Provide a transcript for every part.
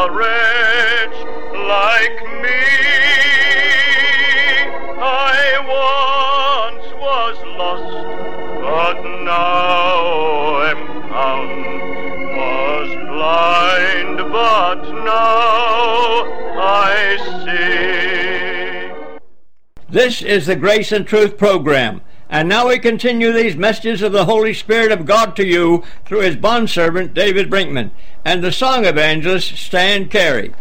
a wretch like me. I once was lost, but now am found. Was blind, but now I see. This is the Grace and Truth program. And now we continue these messages of the Holy Spirit of God to you through his bondservant David Brinkman and the song evangelist Stan Carey.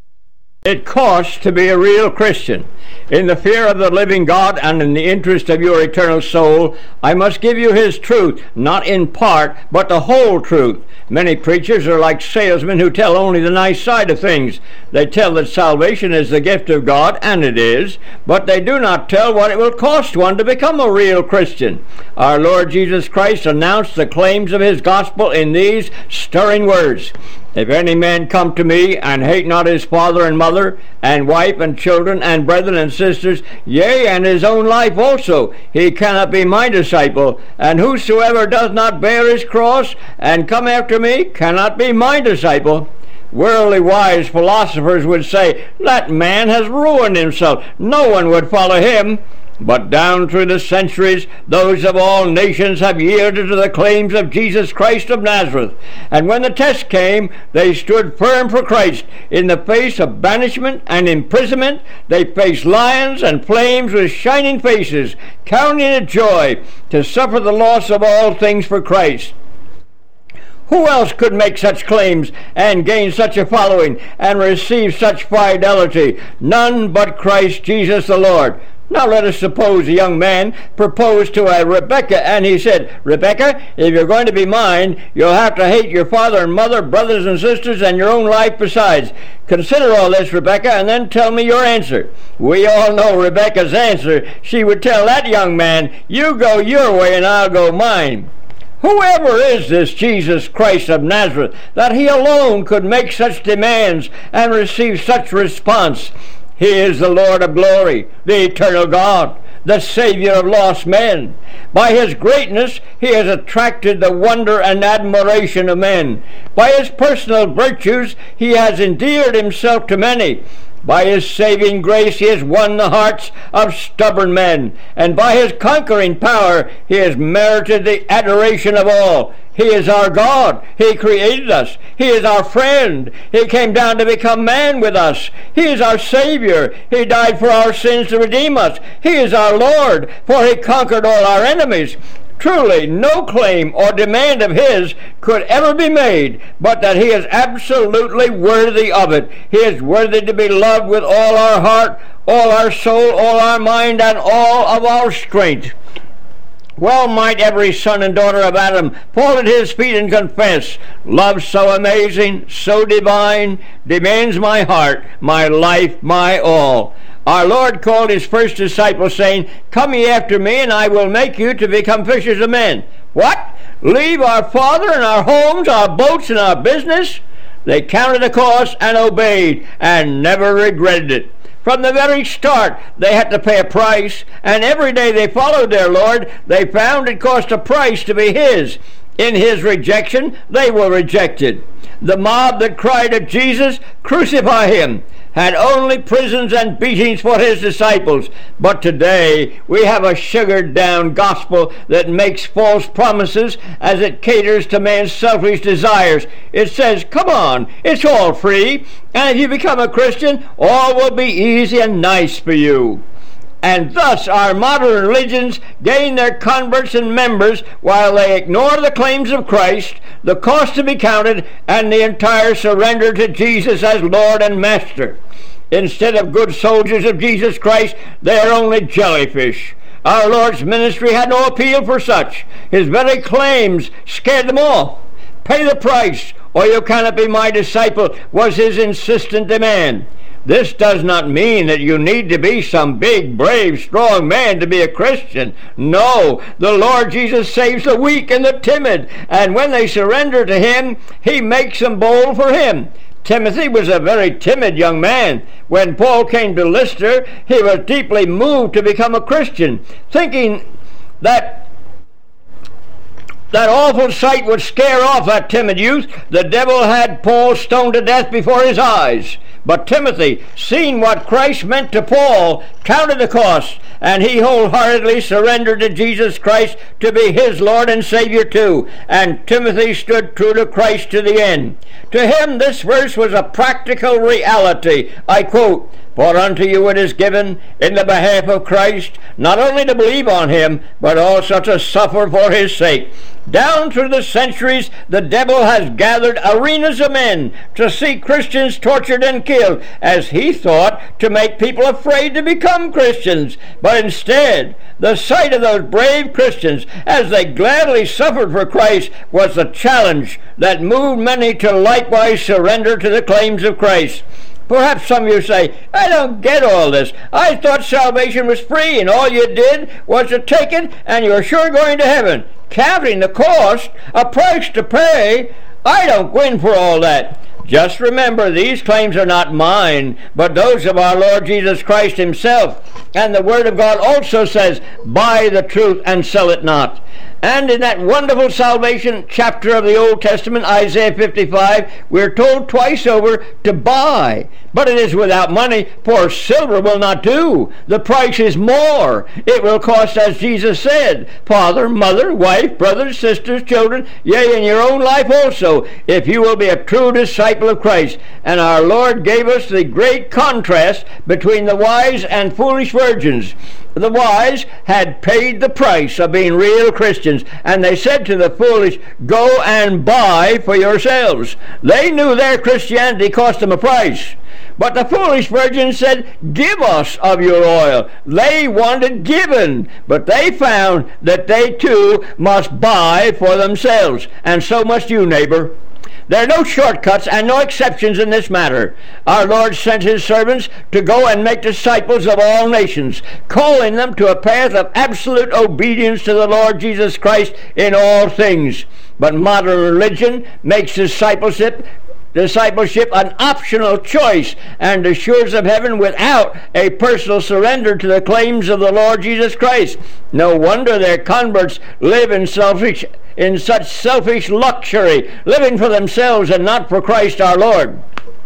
It costs to be a real Christian. In the fear of the living God and in the interest of your eternal soul, I must give you his truth, not in part, but the whole truth. Many preachers are like salesmen who tell only the nice side of things. They tell that salvation is the gift of God, and it is, but they do not tell what it will cost one to become a real Christian. Our Lord Jesus Christ announced the claims of his gospel in these stirring words. If any man come to me and hate not his father and mother, and wife and children, and brethren and sisters, yea, and his own life also, he cannot be my disciple. And whosoever does not bear his cross and come after me cannot be my disciple. Worldly wise philosophers would say, that man has ruined himself. No one would follow him. But down through the centuries, those of all nations have yielded to the claims of Jesus Christ of Nazareth. And when the test came, they stood firm for Christ. In the face of banishment and imprisonment, they faced lions and flames with shining faces, counting it joy to suffer the loss of all things for Christ. Who else could make such claims and gain such a following and receive such fidelity? None but Christ Jesus the Lord. Now let us suppose a young man proposed to a Rebecca, and he said, Rebecca, if you're going to be mine, you'll have to hate your father and mother, brothers and sisters, and your own life besides. Consider all this, Rebecca, and then tell me your answer. We all know Rebecca's answer. She would tell that young man, you go your way and I'll go mine. Whoever is this Jesus Christ of Nazareth, that he alone could make such demands and receive such response? He is the Lord of glory, the eternal God, the Savior of lost men. By his greatness, he has attracted the wonder and admiration of men. By his personal virtues, he has endeared himself to many. By his saving grace, he has won the hearts of stubborn men. And by his conquering power, he has merited the adoration of all. He is our God. He created us. He is our friend. He came down to become man with us. He is our Savior. He died for our sins to redeem us. He is our Lord, for he conquered all our enemies. Truly, no claim or demand of his could ever be made, but that he is absolutely worthy of it. He is worthy to be loved with all our heart, all our soul, all our mind, and all of our strength. Well might every son and daughter of Adam fall at his feet and confess, love so amazing, so divine, demands my heart, my life, my all. Our Lord called his first disciples, saying, come ye after me, and I will make you to become fishers of men. What? Leave our father and our homes, our boats and our business? They counted the cost and obeyed, and never regretted it. From the very start, they had to pay a price, and every day they followed their Lord, they found it cost a price to be his. In his rejection, they were rejected. The mob that cried at Jesus, crucify him, had only prisons and beatings for his disciples. But today we have a sugared down gospel that makes false promises as it caters to man's selfish desires. It says, come on, it's all free, and if you become a Christian, all will be easy and nice for you. And thus our modern religions gain their converts and members while they ignore the claims of Christ, the cost to be counted, and the entire surrender to Jesus as Lord and Master. Instead of good soldiers of Jesus Christ, they are only jellyfish. Our Lord's ministry had no appeal for such. His very claims scared them off. Pay the price, or you cannot be my disciple, was his insistent demand. This does not mean that you need to be some big, brave, strong man to be a Christian. No, the Lord Jesus saves the weak and the timid, and when they surrender to him, he makes them bold for him. Timothy was a very timid young man. When Paul came to Lystra, he was deeply moved to become a Christian, thinking that that awful sight would scare off that timid youth, the devil had Paul stoned to death before his eyes. But Timothy, seeing what Christ meant to Paul, counted the cost, and he wholeheartedly surrendered to Jesus Christ to be his Lord and Savior too. And Timothy stood true to Christ to the end. To him this verse was a practical reality. I quote, "For unto you it is given in the behalf of Christ, not only to believe on him, but also to suffer for his sake." Down through the centuries, the devil has gathered arenas of men to see Christians tortured and killed, as he thought to make people afraid to become Christians. But instead, the sight of those brave Christians as they gladly suffered for Christ was the challenge that moved many to likewise surrender to the claims of Christ. Perhaps some of you say, "I don't get all this. I thought salvation was free and all you did was to take it and you're sure going to heaven." Counting the cost, a price to pay, I don't go in for all that. Just remember, these claims are not mine, but those of our Lord Jesus Christ himself. And the Word of God also says, "Buy the truth and sell it not." And in that wonderful salvation chapter of the Old Testament, Isaiah 55, we're told twice over to buy. But it is without money, for silver will not do. The price is more. It will cost, as Jesus said, father, mother, wife, brothers, sisters, children, yea, in your own life also, if you will be a true disciple of Christ. And our Lord gave us the great contrast between the wise and foolish virgins. The wise had paid the price of being real Christians, and they said to the foolish, "Go and buy for yourselves." They knew their Christianity cost them a price. But the foolish virgins said, "Give us of your oil." They wanted given, but they found that they too must buy for themselves. And so must you, neighbor. There are no shortcuts and no exceptions in this matter. Our Lord sent his servants to go and make disciples of all nations, calling them to a path of absolute obedience to the Lord Jesus Christ in all things. But modern religion makes discipleship an optional choice and assures of heaven without a personal surrender to the claims of the Lord Jesus Christ. No wonder their converts live in such selfish luxury, living for themselves and not for Christ our Lord.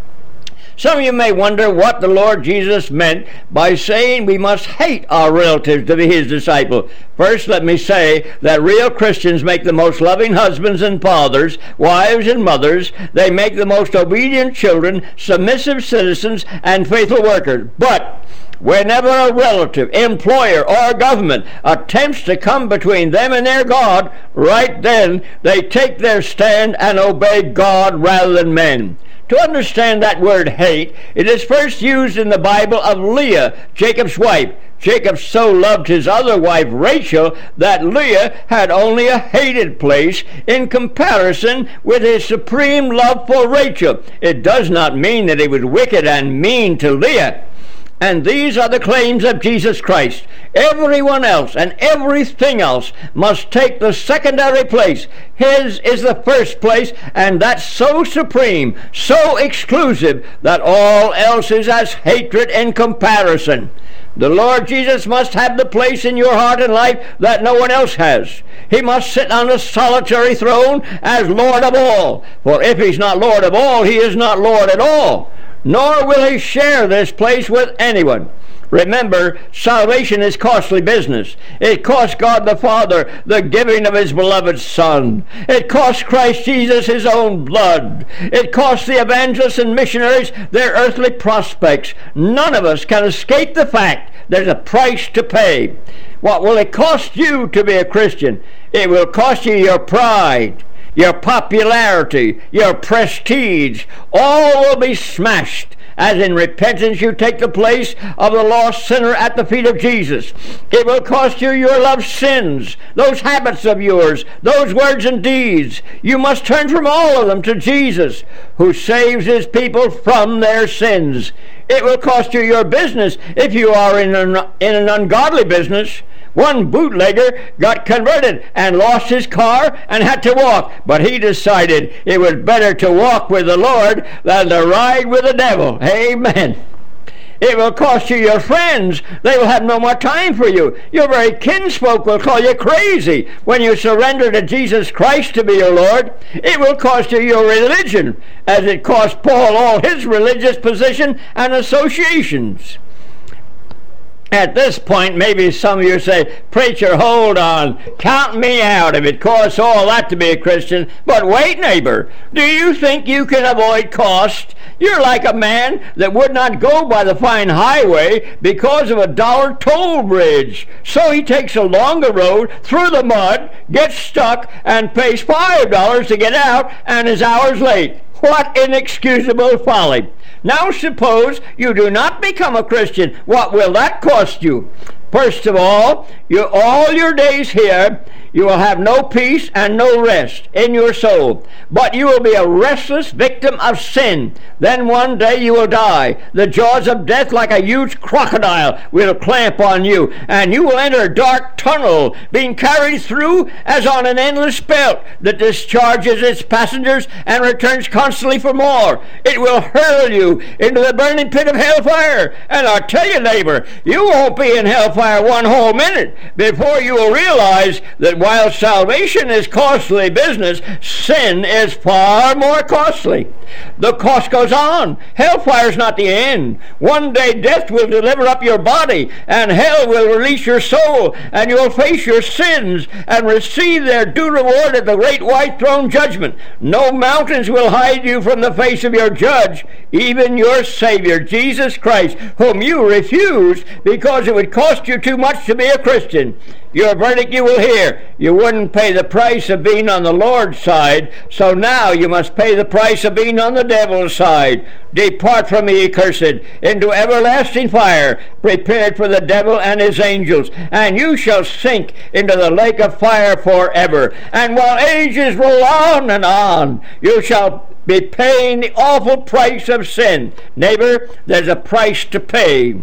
Some of you may wonder what the Lord Jesus meant by saying we must hate our relatives to be his disciple. First, let me say that real Christians make the most loving husbands and fathers, wives and mothers. They make the most obedient children, submissive citizens, and faithful workers. But whenever a relative, employer, or government attempts to come between them and their God, right then they take their stand and obey God rather than men. To understand that word hate, it is first used in the Bible of Leah, Jacob's wife. Jacob so loved his other wife, Rachel, that Leah had only a hated place in comparison with his supreme love for Rachel. It does not mean that he was wicked and mean to Leah. And these are the claims of Jesus Christ. Everyone else and everything else must take the secondary place. His is the first place, and that's so supreme, so exclusive, that all else is as hatred in comparison. The Lord Jesus must have the place in your heart and life that no one else has. He must sit on a solitary throne as Lord of all. For if he's not Lord of all, he is not Lord at all. Nor will he share this place with anyone. Remember, salvation is costly business. It cost God the Father the giving of his beloved Son. It cost Christ Jesus his own blood. It cost the evangelists and missionaries their earthly prospects. None of us can escape the fact there's a price to pay. What will it cost you to be a Christian? It will cost you your pride, your popularity, your prestige. All will be smashed as in repentance you take the place of the lost sinner at the feet of Jesus. It will cost you your loved sins, those habits of yours, those words and deeds. You must turn from all of them to Jesus, who saves his people from their sins. It will cost you your business if you are in an ungodly business. One bootlegger got converted and lost his car and had to walk, but he decided it was better to walk with the Lord than to ride with the devil. Amen. It will cost you your friends. They will have no more time for you. Your very kinsfolk will call you crazy when you surrender to Jesus Christ to be your Lord. It will cost you your religion, as it cost Paul all his religious position and associations. At this point, maybe some of you say, "Preacher, hold on. Count me out if it costs all that to be a Christian." But wait, neighbor. Do you think you can avoid cost? You're like a man that would not go by the fine highway because of a $1 toll bridge. So he takes a longer road through the mud, gets stuck, and pays $5 to get out, and is hours late. What inexcusable folly. Now suppose you do not become a Christian. What will that cost you? First of all your days here, you will have no peace and no rest in your soul, but you will be a restless victim of sin. Then one day you will die. The jaws of death, like a huge crocodile, will clamp on you, and you will enter a dark tunnel, being carried through as on an endless belt that discharges its passengers and returns constantly for more. It will hurl you into the burning pit of hellfire. And I tell you, neighbor, you won't be in hellfire one whole minute before you will realize that while salvation is costly business, sin is far more costly. The cost goes on. Hellfire is not the end. One day death will deliver up your body, and hell will release your soul, and you will face your sins and receive their due reward at the great white throne judgment. No mountains will hide you from the face of your judge, even your Savior, Jesus Christ, whom you refused because it would cost you too much to be a Christian. Your verdict you will hear. You wouldn't pay the price of being on the Lord's side, so now you must pay the price of being on the devil's side. Depart from me, ye cursed, into everlasting fire, prepared for the devil and his angels, and you shall sink into the lake of fire forever. And while ages roll on and on, you shall be paying the awful price of sin. Neighbor, there's a price to pay.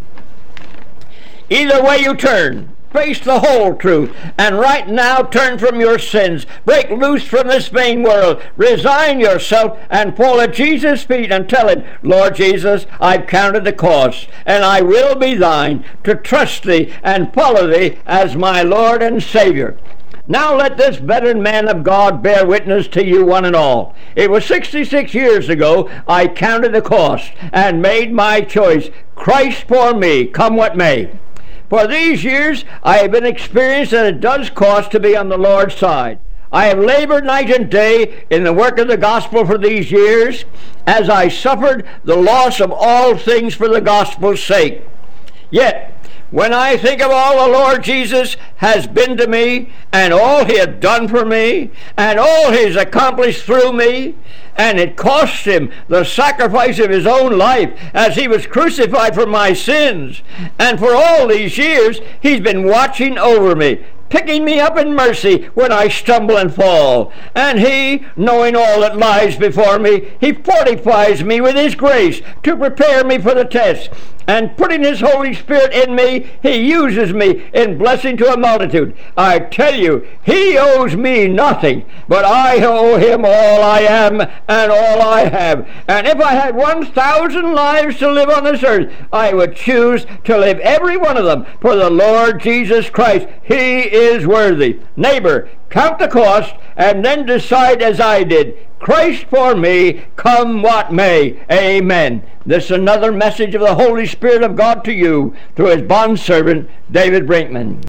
Either way you turn, face the whole truth, and right now turn from your sins. Break loose from this vain world. Resign yourself and fall at Jesus' feet and tell him, "Lord Jesus, I've counted the cost, and I will be thine, to trust thee and follow thee as my Lord and Savior." Now let this veteran man of God bear witness to you one and all. It was 66 years ago I counted the cost and made my choice. Christ for me, come what may. For these years, I have been experienced that it does cost to be on the Lord's side. I have labored night and day in the work of the gospel for these years, as I suffered the loss of all things for the gospel's sake. Yet, when I think of all the Lord Jesus has been to me, and all he had done for me, and all he has accomplished through me, and it cost him the sacrifice of his own life as he was crucified for my sins, and for all these years he's been watching over me, picking me up in mercy when I stumble and fall. And he, knowing all that lies before me, he fortifies me with his grace to prepare me for the test. And putting his Holy Spirit in me, he uses me in blessing to a multitude. I tell you, he owes me nothing, but I owe him all I am and all I have. And if I had 1,000 lives to live on this earth, I would choose to live every one of them for the Lord Jesus Christ. He is worthy. Neighbor, count the cost and then decide as I did. Christ for me, come what may. Amen. This is another message of the Holy Spirit of God to you through his bondservant, David Brinkman.